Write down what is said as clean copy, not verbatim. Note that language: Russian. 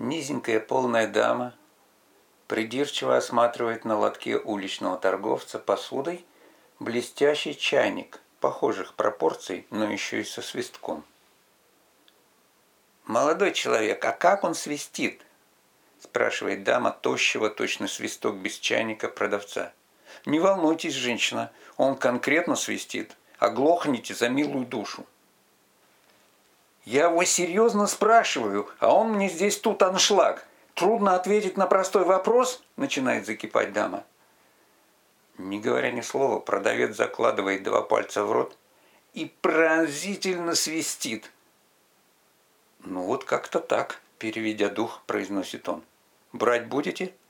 Низенькая полная дама придирчиво осматривает на лотке уличного торговца посудой блестящий чайник похожих пропорций, но еще и со свистком. «Молодой человек, а как он свистит?» – спрашивает дама тощего, точно свисток без чайника продавца. «Не волнуйтесь, женщина, он конкретно свистит. Оглохните за милую душу». «Я его серьезно спрашиваю, а он мне здесь тут аншлаг. Трудно ответить на простой вопрос?» – начинает закипать дама. Не говоря ни слова, продавец закладывает 2 пальца в рот и пронзительно свистит. «Ну вот как-то так», – переведя дух, произносит он. «Брать будете?»